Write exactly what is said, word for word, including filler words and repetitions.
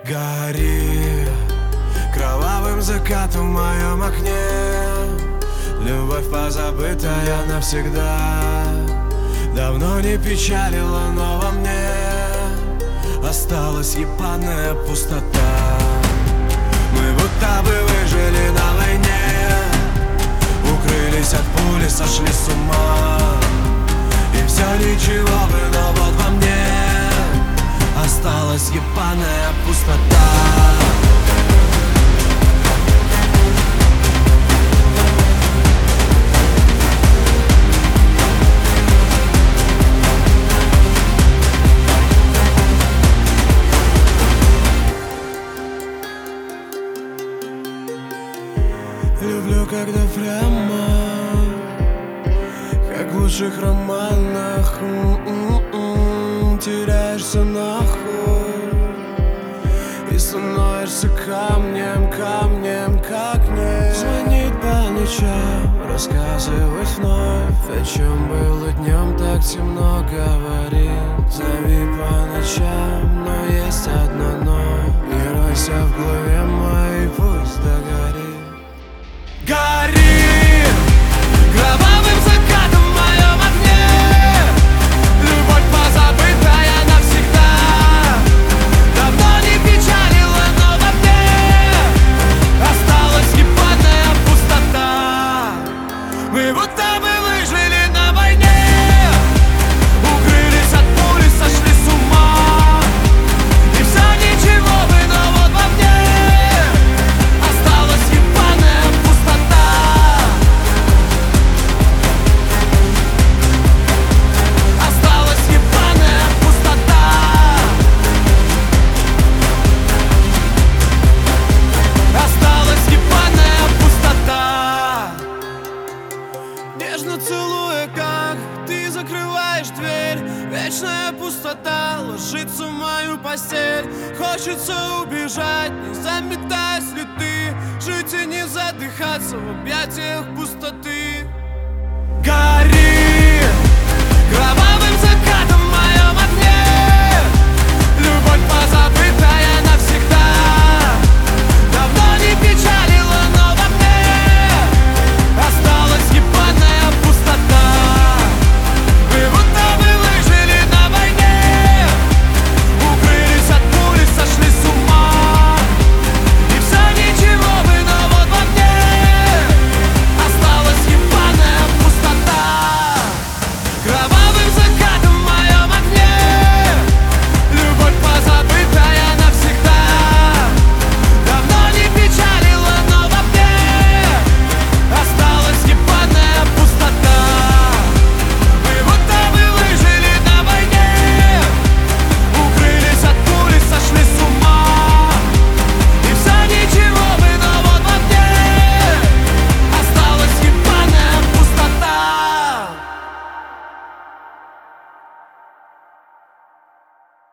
Гори кровавым закатом в моем окне, любовь позабытая навсегда. Давно не печалила, но во мне осталась ебаная пустота. Мы будто бы выжили на войне, укрылись от пули, сошли с ума. И все ничего бы, но вот во мне осталась ебаная пустота. Люблю, когда прямо, как в лучших романах, м-м-м, теряешься нахуй и становишься камнем, камнем, как не звонить по ночам, рассказывать вновь, о чем было днем, так темно говорит. Зови по ночам, но есть одно но, не ройся в голове моей, пусть догорит. Гори кровавым закатом в моем огне, любовь позабытая навсегда. Давно не печалила, но во мне осталась ебаная пустота. Мы будто бы выжили на войне, укрылись от пули, сошли с ума. И все ничего бы, но вот во мне осталась ебаная пустота. Осталась ебаная пустота. Осталась ебаная пустота. Нежно целуя, как ты закрываешь дверь, вечная пустота ложится в мою постель. Хочется убежать, не заметай следы, жить и не задыхаться в объятиях пустоты. Гори кровавым